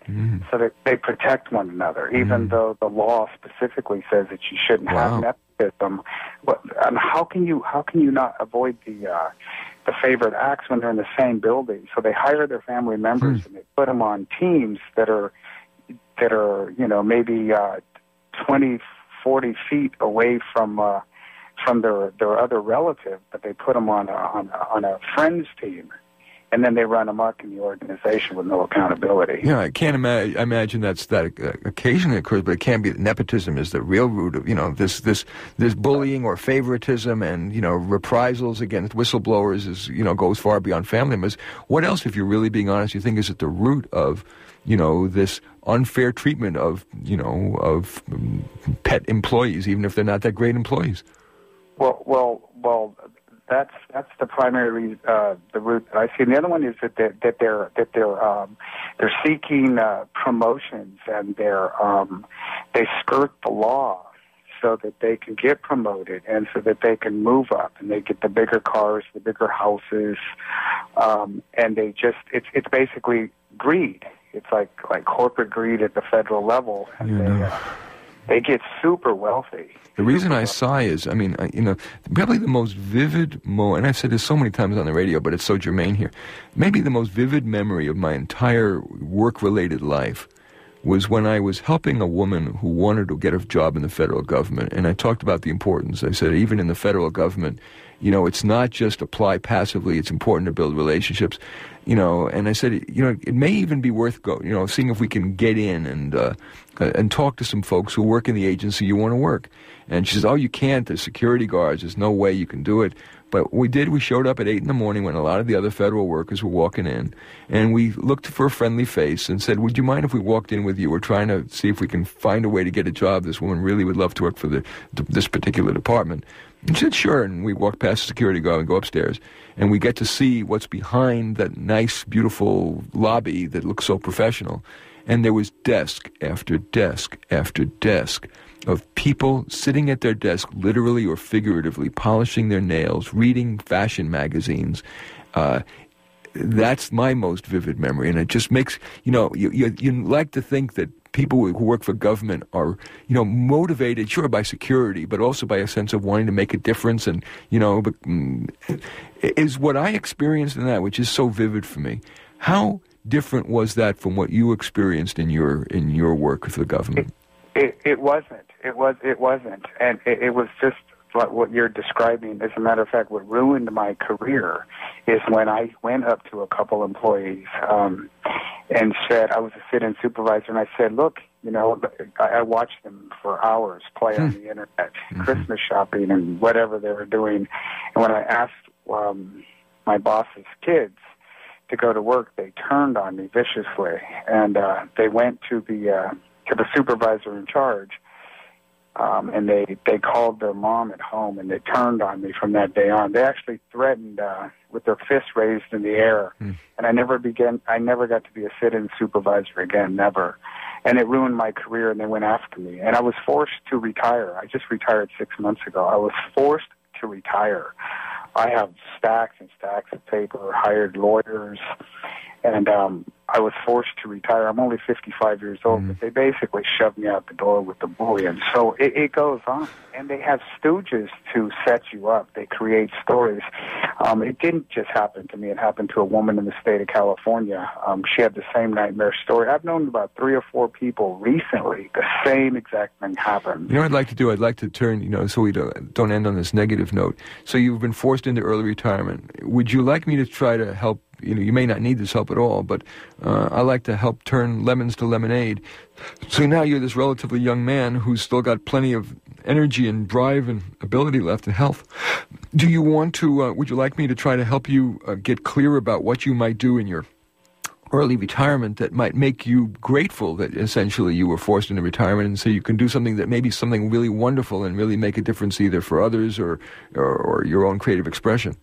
Mm. So that they protect one another, even Mm. though the law specifically says that you shouldn't Wow. have nepotism. But um, how can you how can you not avoid the uh, the favored acts when they're in the same building? So they hire their family members Mm. and they put them on teams that are that are you know maybe uh, twenty, forty feet away from uh, from their their other relative, but they put them on a, on a, on a friends team. And then they run amok in the organization with no accountability. Yeah, I can't imagine. I imagine that's that uh, occasionally occurs, but it can't be. Nepotism is the real root of you know this this this bullying or favoritism, and you know reprisals against whistleblowers is you know goes far beyond family members. What else, if you're really being honest, you think is at the root of you know this unfair treatment of you know of um, pet employees, even if they're not that great employees? Well, well, well. That's that's the primary uh, the route that I see. And the other one is that they're, that they're that they're um, they're seeking uh, promotions, and they're um, they skirt the law so that they can get promoted and so that they can move up and they get the bigger cars, the bigger houses, um, and they just it's it's basically greed. It's like like corporate greed at the federal level, and You they know. uh, they get super wealthy. The reason I sigh is, I mean, I, you know, probably the most vivid moment, and I've said this so many times on the radio, but it's so germane here, maybe the most vivid memory of my entire work-related life was when I was helping a woman who wanted to get a job in the federal government, and I talked about the importance. I said, even in the federal government, you know, it's not just apply passively, it's important to build relationships, you know, and I said, you know, it may even be worth go, you know, seeing if we can get in and uh, and talk to some folks who work in the agency you want to work. And she says, oh, you can't, there's security guards, there's no way you can do it. But we did, we showed up at eight in the morning when a lot of the other federal workers were walking in, and we looked for a friendly face and said, would you mind if we walked in with you? We're trying to see if we can find a way to get a job. This woman really would love to work for the, this particular department. And she said, sure, and we walked past the security guard and go upstairs, and we get to see what's behind that nice, beautiful lobby that looks so professional. And there was desk after desk after desk of people sitting at their desk, literally or figuratively, polishing their nails, reading fashion magazines. Uh, that's my most vivid memory, and it just makes, you know, you, you, you like to think that people who work for government are, you know, motivated, sure, by security, but also by a sense of wanting to make a difference, and, you know, but, mm, is what I experienced in that, which is so vivid for me. How different was that from what you experienced in your in your work with the government? It, it, it wasn't. It was. It wasn't, and it, it was just like what you're describing. As a matter of fact, what ruined my career is when I went up to a couple employees um, and said, I was a sit-in supervisor, and I said, look, you know, I, I watched them for hours play on the internet, mm-hmm. Christmas shopping and whatever they were doing, and when I asked um, my boss's kids to go to work, they turned on me viciously, and uh, they went to the uh, to the supervisor in charge, um, and they they called their mom at home, and they turned on me from that day on. They actually threatened uh, with their fists raised in the air, mm. and I never began. I never got to be a sit-in supervisor again, never, and it ruined my career. And they went after me, and I was forced to retire. I just retired six months ago. I was forced to retire. I have stacks and stacks of paper, hired lawyers, and um, I was forced to retire. I'm only fifty-five years old, mm. but they basically shoved me out the door with the bullying. So it, it goes on. And they have stooges to set you up. They create stories. Um, it didn't just happen to me. It happened to a woman in the state of California. Um, she had the same nightmare story. I've known about three or four people recently. The same exact thing happened. You know what I'd like to do? I'd like to turn, you know, so we don't, don't end on this negative note. So you've been forced into early retirement. Would you like me to try to help? You know, you may not need this help at all, but uh, I like to help turn lemons to lemonade. So now you're this relatively young man who's still got plenty of energy and drive and ability left and health. Do you want to, uh, would you like me to try to help you uh, get clear about what you might do in your early retirement that might make you grateful that essentially you were forced into retirement, and so you can do something that may be something really wonderful and really make a difference either for others or, or, or your own creative expression?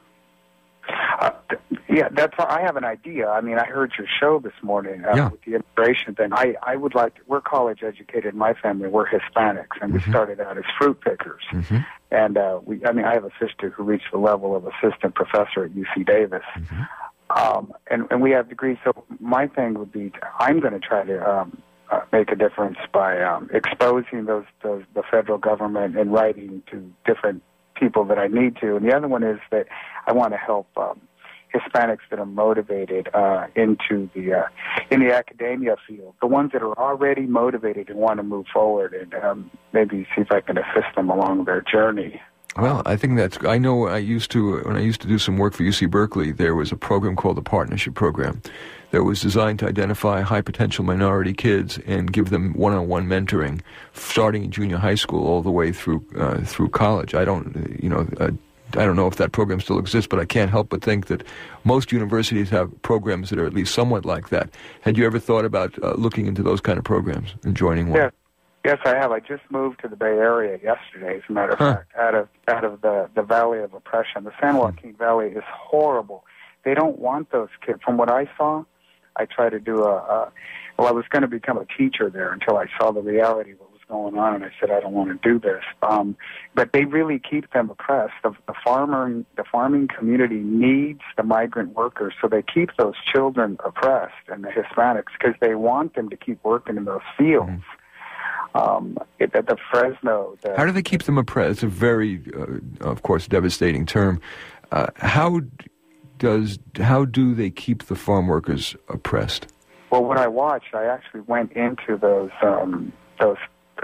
Uh, yeah, that's. I have an idea. I mean, I heard your show this morning uh, yeah. with the immigration thing. I, I would like to, we're college educated in my family. We're Hispanics, and mm-hmm. we started out as fruit pickers. Mm-hmm. And uh, we, I mean, I have a sister who reached the level of assistant professor at U C Davis. Mm-hmm. um, and, and we have degrees. So my thing would be, to, I'm going to try to um, uh, make a difference by um, exposing those, those the federal government and writing to different people that I need to. And the other one is that I want to help um, Hispanics that are motivated uh, into the uh, in the academia field, the ones that are already motivated and want to move forward, and um, maybe see if I can assist them along their journey. Well, I think that's. I know. I used to when I used to do some work for U C Berkeley. There was a program called the Partnership Program that was designed to identify high potential minority kids and give them one-on-one mentoring, starting in junior high school all the way through uh, through college. I don't, you know. Uh, I don't know if that program still exists, but I can't help but think that most universities have programs that are at least somewhat like that. Had you ever thought about uh, looking into those kind of programs and joining one? Yes, yes, I have. I just moved to the Bay Area yesterday, as a matter of huh. fact, out of out of the, the Valley of Oppression. The San Joaquin hmm. Valley is horrible. They don't want those kids. From what I saw, I tried to do a, a well, I was going to become a teacher there until I saw the reality of what was going on, and I said, I don't want to do this. Um, but they really keep them oppressed. The, the farmer, the farming community needs the migrant workers, so they keep those children oppressed and the Hispanics because they want them to keep working in those fields. Mm-hmm. Um, it, at the Fresno. The, how do they keep them oppressed? It's a very, uh, of course, devastating term. Uh, how does how do they keep the farm workers oppressed? Well, what I watched, I actually went into those um, those.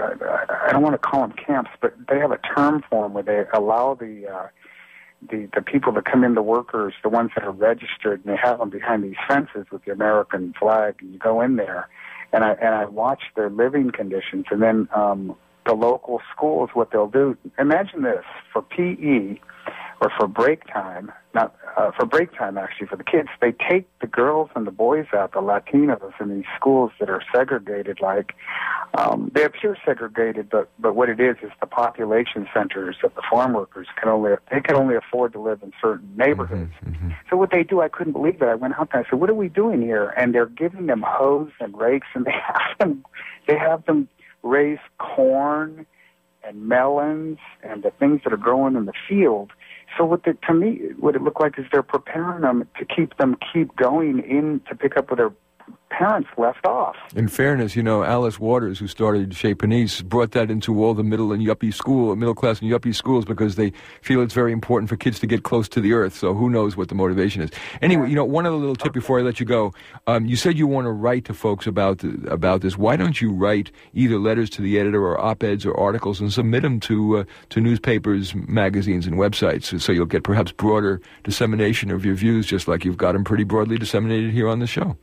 I don't want to call them camps, but they have a term for them where they allow the uh, the the people that come in, the workers, the ones that are registered, and they have them behind these fences with the American flag, and you go in there, and I and I watch their living conditions, and then um, the local schools, what they'll do. Imagine this: for P E or for break time, not uh, for break time actually for the kids, they take the girls and the boys out, the Latinos, in these schools that are segregated. Like um, they appear segregated, but but what it is is the population centers of the farm workers can only they can only afford to live in certain neighborhoods. Mm-hmm, mm-hmm. So what they do, I couldn't believe it. I went out there. I said, "What are we doing here?" And they're giving them hoes and rakes, and they have them they have them raise corn and melons and the things that are growing in the field. So what the, to me, what it looked like is they're preparing them to keep them keep going in to pick up where their parents left off. In fairness, you know, Alice Waters, who started Chez Panisse, brought that into all the middle and yuppie school, middle class and yuppie schools because they feel it's very important for kids to get close to the earth. So who knows what the motivation is? Anyway, you know, one other little tip okay. before I let you go. Um, you said you want to write to folks about the, about this. Why don't you write either letters to the editor or op-eds or articles and submit them to uh, to newspapers, magazines, and websites, so you'll get perhaps broader dissemination of your views, just like you've got them pretty broadly disseminated here on the show.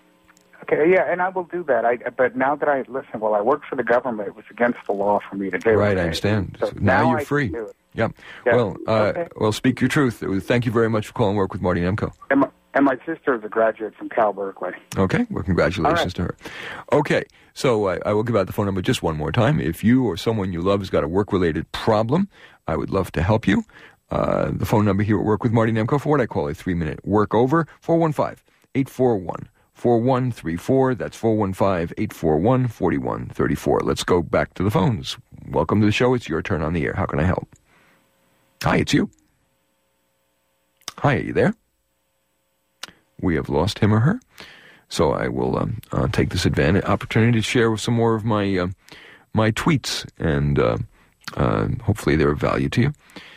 Okay, yeah, and I will do that. I, but now that I, listen, while I worked for the government, it was against the law for me to do it. Right, I understand. So now, now you're I free. Can do it. Yep. Yeah. Well, uh, okay. well, speak your truth. Thank you very much for calling Work with Marty Nemko. And my, and my sister is a graduate from Cal Berkeley. Okay, well, congratulations right. to her. Okay, so I, I will give out the phone number just one more time. If you or someone you love has got a work-related problem, I would love to help you. Uh, the phone number here at Work with Marty Nemko for what I call a three-minute work over, four one five, eight four one, four one three four. That's four one five, eight four one, four one three four. Let's go back to the phones. Welcome to the show. It's your turn on the air. How can I help? Hi, it's you. Hi, are you there? We have lost him or her. So I will um, uh, take this advantage opportunity to share some more of my uh, my tweets, and uh, uh, hopefully they're of value to you.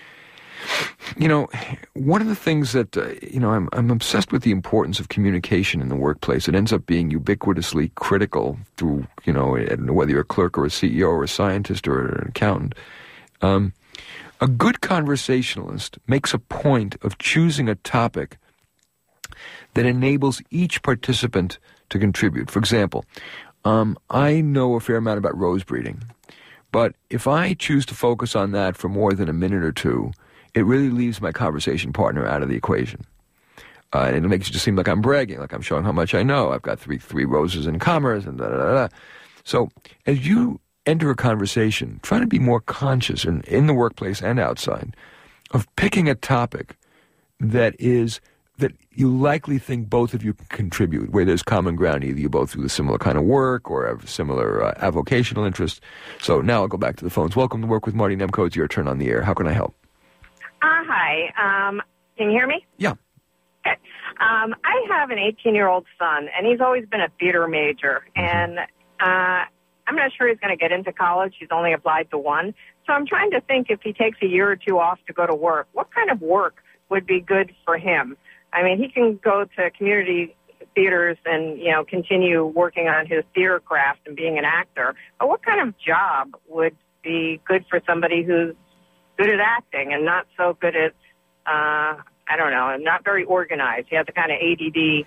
You know, one of the things that, uh, you know, I'm I'm obsessed with the importance of communication in the workplace. It ends up being ubiquitously critical through, you know, whether you're a clerk or a C E O or a scientist or an accountant. Um, a good conversationalist makes a point of choosing a topic that enables each participant to contribute. For example, um, I know a fair amount about rose breeding, but if I choose to focus on that for more than a minute or two, it really leaves my conversation partner out of the equation. Uh, and it makes it just seem like I'm bragging, like I'm showing how much I know. I've got three three roses in commerce and da da da da. So as you enter a conversation, try to be more conscious in, in the workplace and outside of picking a topic that is that you likely think both of you can contribute, where there's common ground. Either you both do the similar kind of work or have similar uh, avocational interests. So now I'll go back to the phones. Welcome to Work with Marty Nemko. It's your turn on the air. How can I help? Uh, hi. Um, can you hear me? Yeah. Okay. Um, I have an eighteen-year-old son, and he's always been a theater major. And uh, I'm not sure he's going to get into college. He's only applied to one. So I'm trying to think if he takes a year or two off to go to work, what kind of work would be good for him? I mean, he can go to community theaters and, you know, continue working on his theater craft and being an actor. But what kind of job would be good for somebody who's good at acting and not so good at, uh, I don't know, not very organized? He has a kind of A D D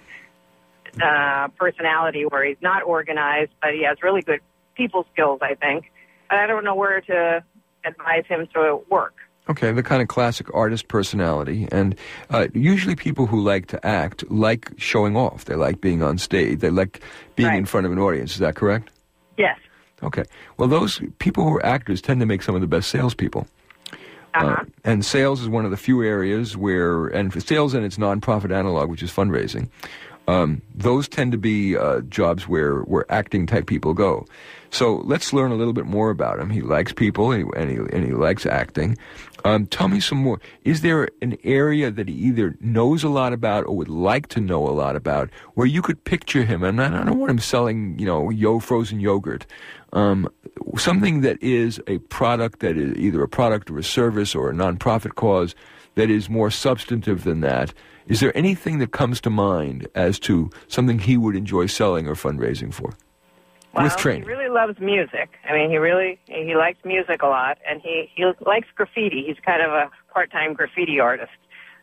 uh, personality where he's not organized, but he has really good people skills, I think. But I don't know where to advise him to work. Okay, the kind of classic artist personality. And uh, usually people who like to act like showing off. They like being on stage. They like being right. in front of an audience. Is that correct? Yes. Okay. Well, those people who are actors tend to make some of the best salespeople. Uh-huh. Uh, and sales is one of the few areas where, and for sales and its nonprofit analog, which is fundraising, um, those tend to be uh, jobs where, where acting-type people go. So let's learn a little bit more about him. He likes people, and he, and he, and he likes acting. Um, tell me some more. Is there an area that he either knows a lot about or would like to know a lot about where you could picture him? And I don't want him selling, you know, yo frozen yogurt. Um, something that is a product that is either a product or a service or a nonprofit cause that is more substantive than that. Is there anything that comes to mind as to something he would enjoy selling or fundraising for? Well, With training. He really loves music. I mean, he really, he likes music a lot, and he, he likes graffiti. He's kind of a part-time graffiti artist.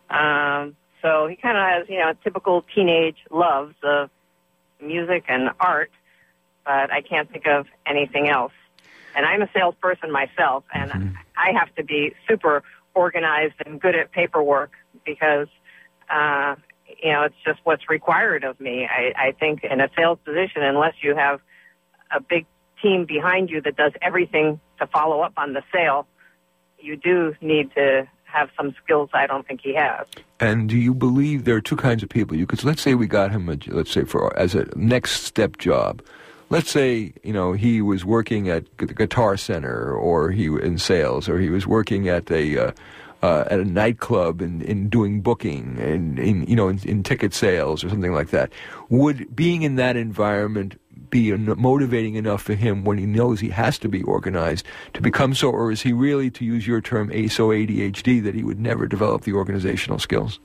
Um, so he kind of has, you know, typical teenage loves of music and art, but I can't think of anything else. And I'm a salesperson myself, and mm-hmm. I have to be super organized and good at paperwork because, uh, you know, it's just what's required of me. I, I think in a sales position, unless you have a big team behind you that does everything to follow up on the sale, you do need to have some skills I don't think he has. And do you believe there are two kinds of people? You could, let's say we got him, a, let's say for as a next step job. Let's say, you know, he was working at the Guitar Center, or he in sales, or he was working at a uh, uh, at a nightclub and in, in doing booking and in you know in, in ticket sales or something like that. Would being in that environment be motivating enough for him when he knows he has to be organized to become so, or is he really, to use your term, so A D H D that he would never develop the organizational skills?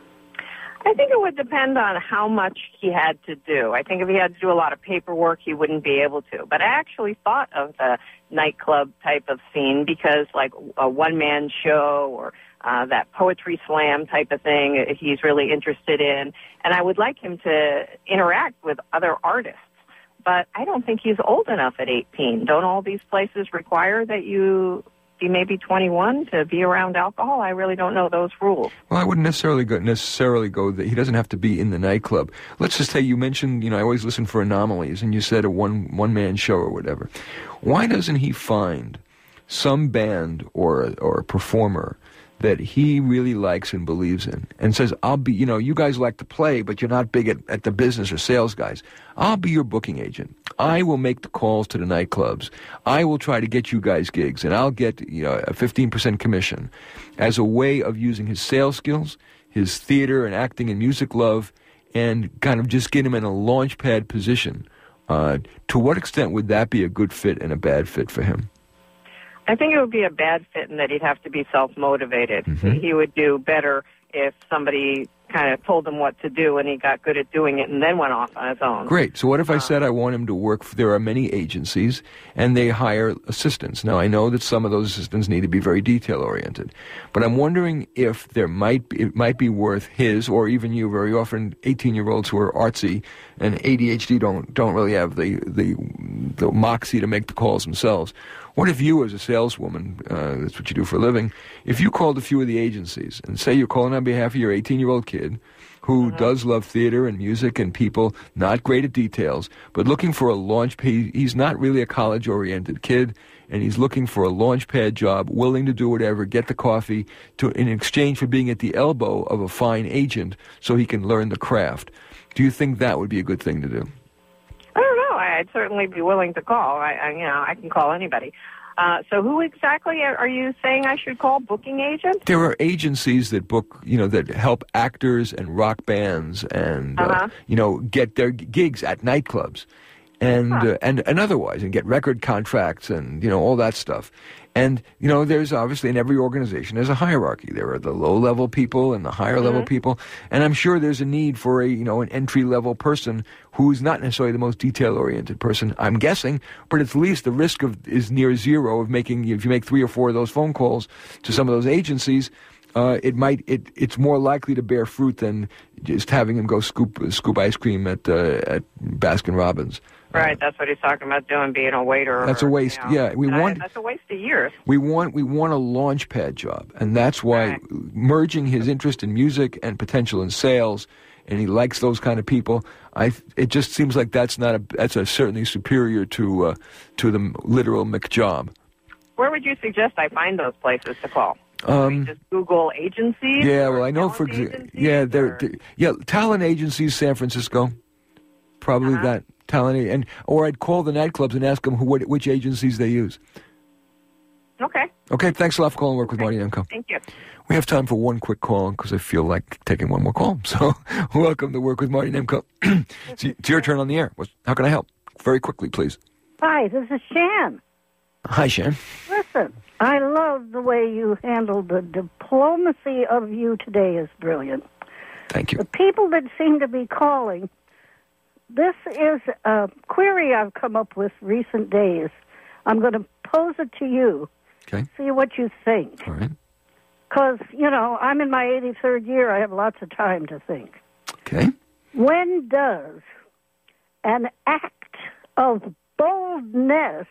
I think it would depend on how much he had to do. I think if he had to do a lot of paperwork, he wouldn't be able to. But I actually thought of the nightclub type of scene because, like, a one-man show or uh, that poetry slam type of thing he's really interested in. And I would like him to interact with other artists. But I don't think he's old enough at eighteen. Don't all these places require that you be maybe twenty-one to be around alcohol? I really don't know those rules. Well, I wouldn't necessarily go, necessarily go that he doesn't have to be in the nightclub. Let's just say you mentioned, you know, I always listen for anomalies, and you said a one, one-man show or whatever. Why doesn't he find some band or, or a performer that he really likes and believes in and says, I'll be, you know, you guys like to play, but you're not big at, at the business or sales guys. I'll be your booking agent. I will make the calls to the nightclubs. I will try to get you guys gigs, and I'll get, you know, a fifteen percent commission as a way of using his sales skills, his theater and acting and music love, and kind of just get him in a launch pad position. Uh, to what extent would that be a good fit and a bad fit for him? I think it would be a bad fit in that he'd have to be self-motivated. Mm-hmm. He would do better if somebody kind of told him what to do and he got good at doing it and then went off on his own. Great. So what if I said I want him to work for, there are many agencies and they hire assistants. Now, I know that some of those assistants need to be very detail-oriented, but I'm wondering if there might be, it might be worth his, or even you, very often eighteen-year-olds who are artsy and A D H D don't don't really have the, the, the moxie to make the calls themselves. What if you, as a saleswoman, uh, that's what you do for a living, if you called a few of the agencies and say you're calling on behalf of your eighteen-year-old kid who mm-hmm. does love theater and music and people, not great at details, but looking for a launch pad. He's not really a college-oriented kid, and he's looking for a launch pad job, willing to do whatever, get the coffee, to in exchange for being at the elbow of a fine agent so he can learn the craft. Do you think that would be a good thing to do? I don't know. I, I'd certainly be willing to call. I, I you know, I can call anybody. Uh, so who exactly are you saying I should call? Booking agent? There are agencies that book, you know, that help actors and rock bands and, uh-huh. uh, you know, get their gigs at nightclubs and, huh. uh, and and otherwise, and get record contracts and, you know, all that stuff. And, you know, there's obviously in every organization, there's a hierarchy. There are the low-level people and the higher-level mm-hmm. people. And I'm sure there's a need for a, you know, an entry-level person who's not necessarily the most detail-oriented person, I'm guessing, but at least the risk of is near zero of making, if you make three or four of those phone calls to some of those agencies, uh, it might, it, it's more likely to bear fruit than just having him go scoop, scoop ice cream at, uh, at Baskin-Robbins. Right, that's what he's talking about doing, being a waiter. That's or, a waste. You know, yeah, we want. That's a waste of years. We want we want a launch pad job, and that's why right. merging his interest in music and potential in sales, and he likes those kind of people. I it just seems like that's not a that's a certainly superior to uh, to the literal McJob. Where would you suggest I find those places to call? Um, just Google agencies. Yeah, well, I know for example, yeah, they're, they're yeah talent agencies, San Francisco, probably uh-huh. that. Talent, and or I'd call the nightclubs and ask them who, what, which agencies they use. Okay. Okay, thanks a lot for calling Work with okay. Marty Nemko. Thank you. We have time for one quick call because I feel like taking one more call. So, welcome to Work with Marty Nemko. it's, it's your turn on the air. How can I help? Very quickly, please. Hi, this is Shan. Hi, Shan. Listen, I love the way you handled the diplomacy of you today is brilliant. Thank you. The people that seem to be calling, this is a query I've come up with recent days. I'm going to pose it to you. Okay. See what you think. All right. Because, you know, I'm in my eighty-third year. I have lots of time to think. Okay. When does an act of boldness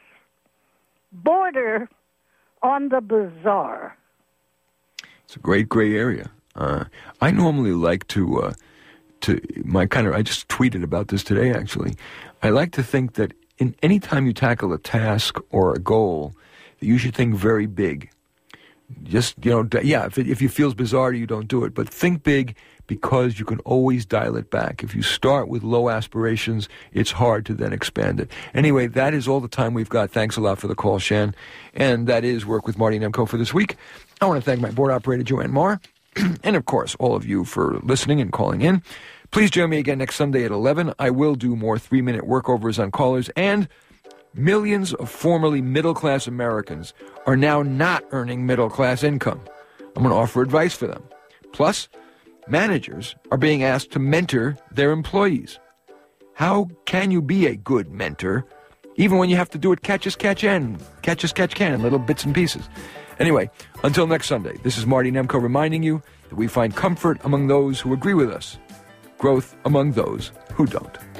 border on the bizarre? It's a great gray area. Uh, I normally like to... Uh, To my kind of, I just tweeted about this today. Actually, I like to think that in any time you tackle a task or a goal, that you should think very big. Just you know, yeah. If it, if it feels bizarre, you don't do it. But think big because you can always dial it back. If you start with low aspirations, it's hard to then expand it. Anyway, that is all the time we've got. Thanks a lot for the call, Shan, and that is Work with Marty Nemko for this week. I want to thank my board operator Joanne Marr, and of course all of you for listening and calling in. Please join me again next Sunday at eleven. I will do more three-minute workovers on callers, and millions of formerly middle-class Americans are now not earning middle-class income. I'm going to offer advice for them. Plus, managers are being asked to mentor their employees. How can you be a good mentor, even when you have to do it catch as catch can, catch as catch can, little bits and pieces? Anyway, until next Sunday, this is Marty Nemko reminding you that we find comfort among those who agree with us, growth among those who don't.